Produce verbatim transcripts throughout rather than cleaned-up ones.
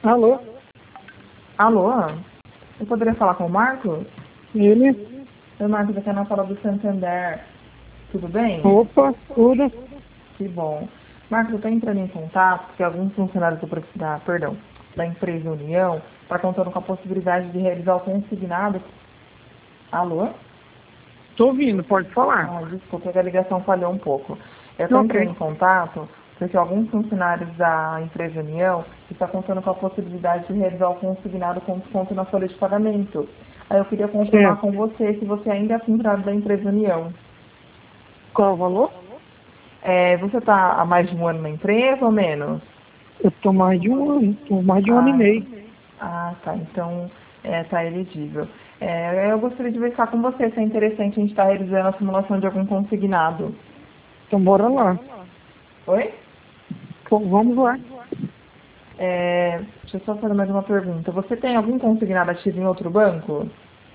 Alô? Alô? Eu poderia falar com o Marcos? Ele? Oi, Marcos, aqui é na sala do Santander. Tudo bem? Opa, tudo? Que bom. Marcos, eu estou entrando em contato porque alguns funcionários do, pre- da, perdão, da empresa União estão contando com a possibilidade de realizar o consignado. Alô? Tô ouvindo, pode falar. Ah, desculpa, que a ligação falhou um pouco. Eu estou entrando Ok. em contato porque alguns funcionários da empresa União estão contando com a possibilidade de realizar o consignado com desconto na folha de pagamento. Aí eu queria confirmar Certo. com você se você ainda é funcionário da empresa União. Qual o valor? É, você está há mais de um ano na empresa ou menos? Eu tô mais de um ano, tô mais de um ano e Ah, meio. ah tá. Então está elegível. É, eu gostaria de verificar com você se é interessante a gente estar realizando a simulação de algum consignado. Então bora lá. Oi? Pô, vamos lá. É, deixa eu só fazer mais uma pergunta. Você tem algum consignado ativo em outro banco?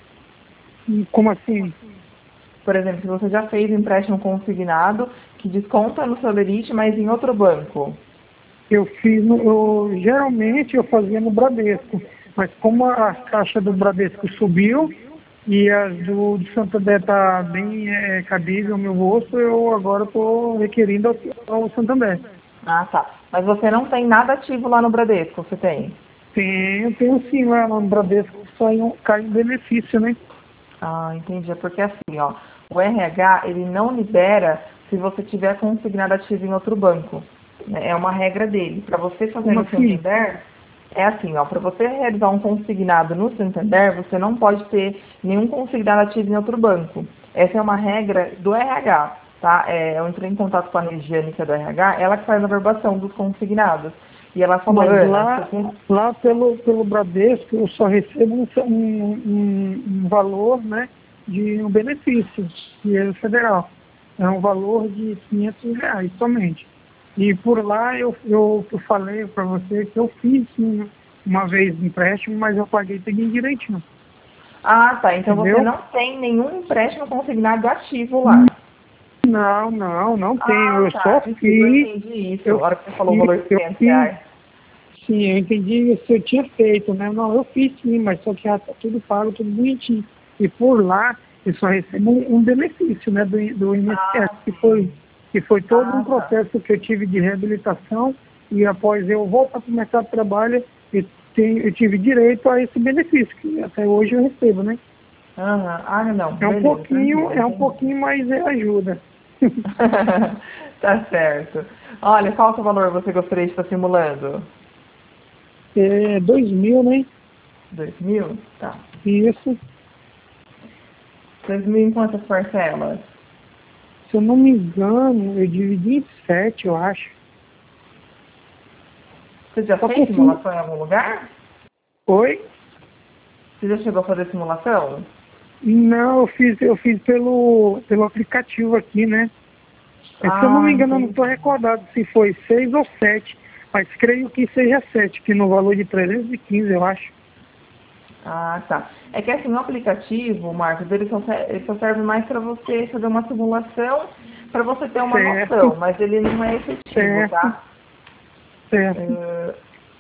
E como assim? Por exemplo, se você já fez empréstimo consignado que desconta no seu limite, mas em outro banco. Eu fiz, no, eu, geralmente eu fazia no Bradesco, mas como a taxa do Bradesco subiu e as do, do Santander tá bem é, cabível ao meu rosto, eu agora estou requerindo ao, ao Santander. Ah, tá. Mas você não tem nada ativo lá no Bradesco, você tem? Tenho, tenho sim, lá no Bradesco sai um, cai um benefício, né? Ah, entendi. É porque assim, ó, o R H, ele não libera se você tiver consignado ativo em outro banco. Né? É uma regra dele. Para você fazer Como no assim? Santander, é assim, ó, para você realizar um consignado no Santander, você não pode ter nenhum consignado ativo em outro banco. Essa é uma regra do R H, tá? É, eu entrei em contato com a Regiane, que é do R H, ela que faz a verbação dos consignados. E ela falou, Mas Ana, você lá, tem... lá pelo, pelo Bradesco eu só recebo um, um, um- um valor, né, de um benefício, que é federal. É um valor de quinhentos reais somente. E por lá eu, eu, eu falei para você que eu fiz sim, uma vez empréstimo, mas eu paguei tudo direitinho. Ah, tá. Então você Entendeu? não tem nenhum empréstimo consignado ativo lá. Não, não, não tenho. Ah, Eu tá. só Desculpa, eu fiz, entendi isso. A eu hora que você falou o fiz, valor de eu quinhentos fiz. reais. Sim, eu entendi se eu tinha feito, né? Não, eu fiz sim, mas só que já tá tudo pago, tudo bonitinho. E por lá, eu só recebo um, um benefício, né, do, do I N S S, Ah, que foi, sim. que foi todo um Ah, tá. processo que eu tive de reabilitação e após eu voltar para o mercado de trabalho, eu, tenho, eu tive direito a esse benefício, que até hoje eu recebo, né? Aham. Ah, não. É um Beleza, pouquinho, tranquilo, é um entendi. pouquinho, mas é ajuda. Tá certo. Olha, qual que é o valor você gostaria de estar simulando? É dois mil, né? Dois mil? Tá. Isso. Dois mil em quantas parcelas? Se eu não me engano, eu dividi em sete, eu acho. Você já Só fez confio. simulação em algum lugar? Oi? Você já chegou a fazer simulação? Não, eu fiz, eu fiz pelo, pelo aplicativo aqui, né? É, se eu não Ah, me engano, eu não estou entendi. recordado se foi seis ou sete, mas creio que seja sete, que no valor de trezentos e quinze, eu acho. Ah, tá. É que assim, o aplicativo, Marcos, ele só, ser- ele só serve mais para você fazer uma simulação, para você ter uma Certo, noção, mas ele não é efetivo, certo, tá? certo. É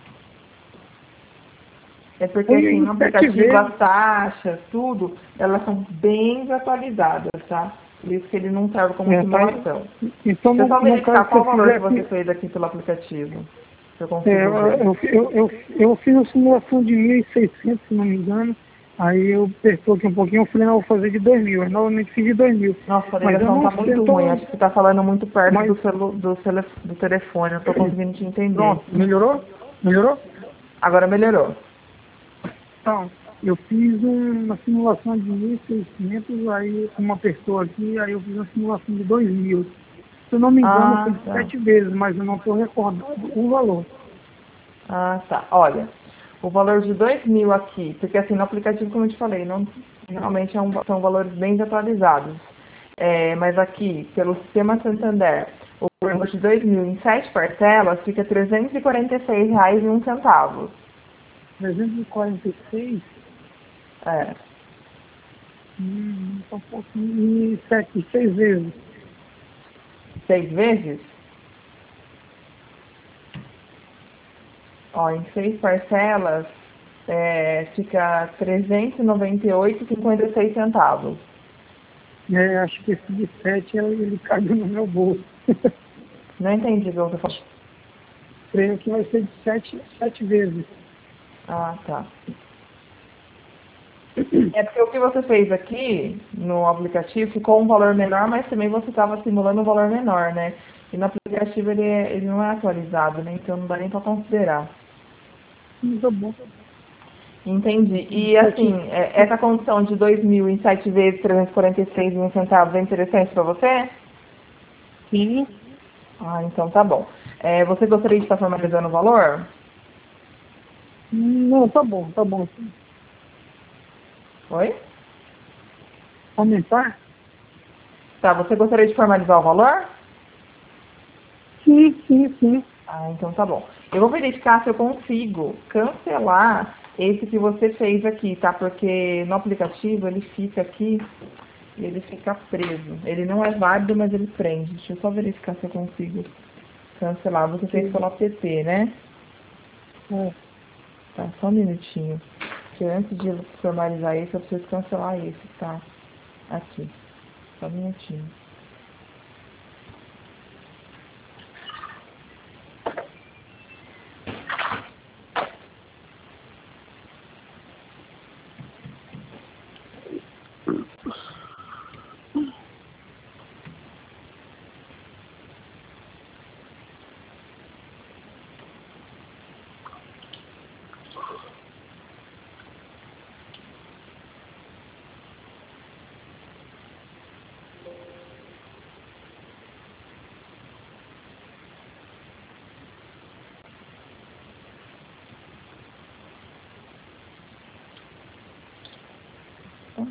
é porque Foi assim, em no sete aplicativo vezes. as taxas, tudo, elas são bem desatualizadas, tá? Por isso que ele não serve como É, tá? simulação. Então, Deixa eu no, só no caso, verificar se eu qual o valor que você fizesse. fez aqui pelo aplicativo. Se eu É, consigo ver. eu, eu, eu, eu fiz uma simulação de mil e seiscentos, se não me engano. Aí eu apertou aqui um pouquinho, eu falei, não, eu vou fazer de dois mil. Aí novamente fiz de dois mil. Nossa, a Mas eu ligação não tá sei, muito eu ruim. tô. Acho que você tá falando muito perto Mas do, celu do, cele do telefone. Eu tô conseguindo te entender. pronto, melhorou? Melhorou? Agora melhorou. Então, eu fiz um- uma simulação de mil e seiscentos, aí uma pessoa aqui, aí eu fiz uma simulação de dois mil. Se eu não me engano, foi Ah, de tá. sete vezes, mas eu não estou recordando o valor. Ah, tá. Olha, o valor de dois mil aqui, porque assim, no aplicativo, como eu te falei, não, realmente é um, são valores bem atualizados. É, mas aqui, pelo sistema Santander, o valor de dois mil em sete parcelas fica trezentos e quarenta e seis reais e um centavo. trezentos e quarenta e seis, É, hum, tá um pouquinho, e sete, seis vezes. seis vezes? Ó, em seis parcelas, é, fica trezentos e noventa e oito reais e cinquenta e seis centavos. É, acho que esse de sete ele, ele caiu no meu bolso. Não entendi o que você falou. Creio que vai ser de sete, sete vezes. Ah, tá. É porque o que você fez aqui no aplicativo ficou um valor menor, mas também você estava simulando um valor menor, né? E no aplicativo ele, é- ele não é atualizado, né? Então não dá nem para considerar. Hum, Tá bom. Entendi. E Sete, assim, é- essa condição de dois mil em sete vezes trezentos e quarenta e seis e um centavos é interessante para você? sim. Ah, então tá bom. É, você gostaria de estar formalizando o valor? Não, tá bom, tá bom. Oi? Aumentar? Tá, você gostaria de formalizar o valor? Sim, sim, sim. Ah, então tá bom. Eu vou verificar se eu consigo cancelar esse que você fez aqui, tá? Porque no aplicativo ele fica aqui e ele fica preso. Ele não é válido, mas ele prende. Deixa eu só verificar se eu consigo cancelar. Você fez pelo app, né? É, Tá, só um minutinho. Porque antes de eu formalizar esse, eu preciso cancelar esse, tá? Aqui. Só um minutinho. Tá?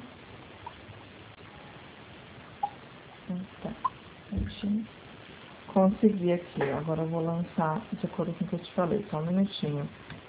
Tá. Certinho. Consegui aqui, ó. Agora eu vou lançar de acordo com o que eu te falei. Só um minutinho.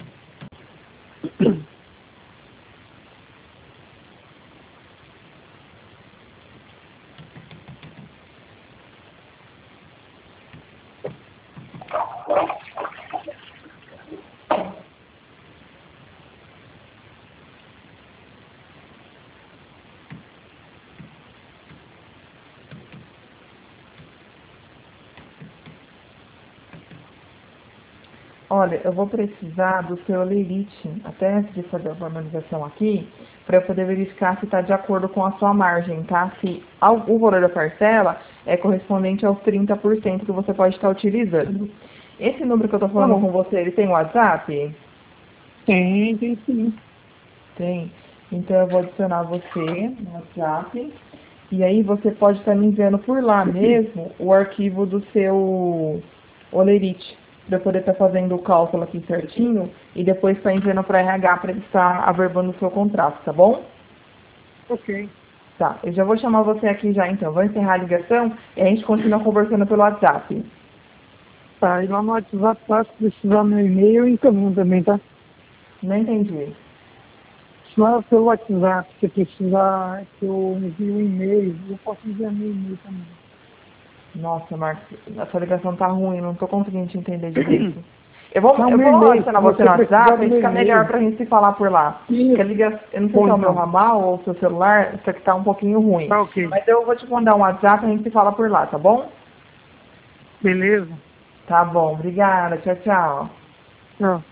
Olha, eu vou precisar do seu lerite, até antes de fazer a formalização aqui, para eu poder verificar se está de acordo com a sua margem, tá? Se ao- o valor da parcela é correspondente aos trinta por cento que você pode estar utilizando. Esse número que eu estou tá falando bom. com você, ele tem WhatsApp? Tem, tem sim. Tem. Então eu vou adicionar você no WhatsApp. E aí você pode estar me enviando por lá mesmo o arquivo do seu olerite, para eu poder estar fazendo o cálculo aqui certinho e depois estar enviando para R H para ele estar averbando o seu contrato, tá bom? Ok. Tá, eu já vou chamar você aqui já então. Vou encerrar a ligação e a gente continua conversando pelo WhatsApp. Tá, e lá no WhatsApp, tá, se precisar meu e-mail, eu encaminho também, tá? Não entendi. Lá pelo WhatsApp, se precisar que eu envie um e-mail, eu posso enviar meu e-mail também. Nossa, Marcos, a sua ligação tá ruim, não tô conseguindo te entender direito. Eu vou, Não, eu meu vou e-mail, se adicionar você você no precisar WhatsApp do e meu fica melhor e-mail. pra gente se falar por lá. Porque a Isso. ligação, eu não sei Bom, se é o meu então. ramal ou o seu celular, isso aqui tá um pouquinho ruim. Tá ok. Mas eu vou te mandar um WhatsApp e a gente se fala por lá, tá bom? Beleza? Tá bom, obrigada, tchau, tchau. Tchau.